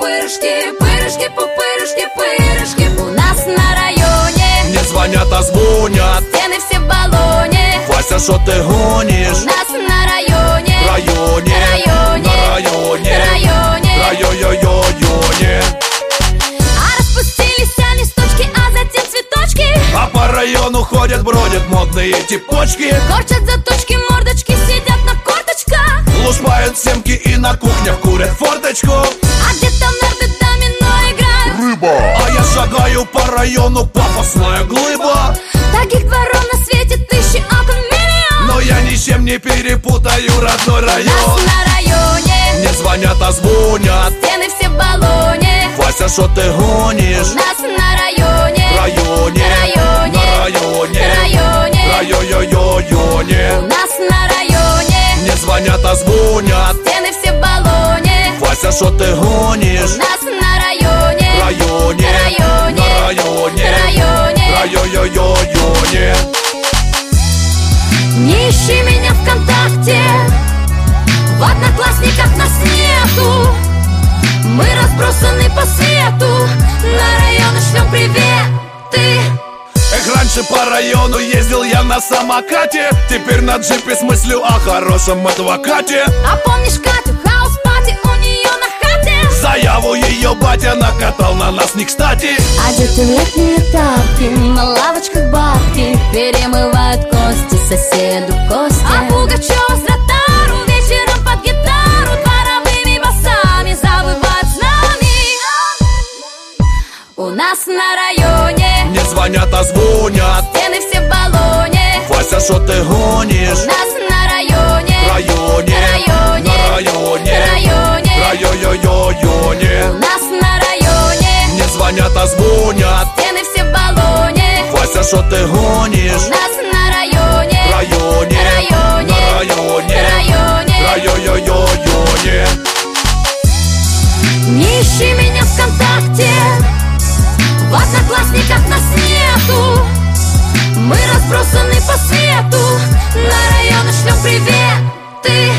пупырышки, пырышки, пупырышки, пырышки. У нас на районе не звонят, а звонят. Стены все в баллоне. Вася, шо ты гонишь? У нас на районе, Районе, районе, на районе, районе, районе. А распустились листочки, а затем цветочки. А по району ходят, бродят модные типочки. Корчат заточки, мордочки, сидят на корточках. Лушпают семки и на кухнях курят форточку. А где-то в нарды домино играют. Рыба. А я шагаю по району, пафосная глыба. Таких дворов на свете тысячи, окон миллион. Но я ничем не перепутаю родной У нас район. на районе Не звонят, а звонят. стены все в баллоне. Вася, шо ты гонишь? У нас на районе, Районе, районе, на районе, районе. районе. У нас на районе Не звонят, а звонят. стены все в баллоне. Вася, шо ты гонишь? У нас на районе, Районе, районе, на районе, районе. районе. Не ищи меня ВКонтакте, в Одноклассниках нас нету. Мы разбросаны по свету, на районы шлем приветы. Эх, раньше по району ездил я на самокате. Теперь на джипе с мыслью о хорошем адвокате. А помнишь Катю, хаус-пати у нее на хате? Заяву ее батя накатал на нас не кстати. Одеты в летние тапки, на лавочках бабки перемывают кости соседу кости. А Пугачева с Ротару вечером под гитару дворовыми басами завывают с нами. У нас на районе Не звонят, а звонят. стены все в баллоне. Вася, шо ты гонишь? У нас на районе, Районе, районе, на районе, районе. районе. У нас на районе Не звонят, а звонят. стены все в баллоне. Вася, шо ты гонишь? У нас на районе, Районе, районе, на районе, районе. районе. Не ищи меня ВКонтакте, в Одноклассниках нас нету. Мы разбросаны по свету, на районы шлем приветы.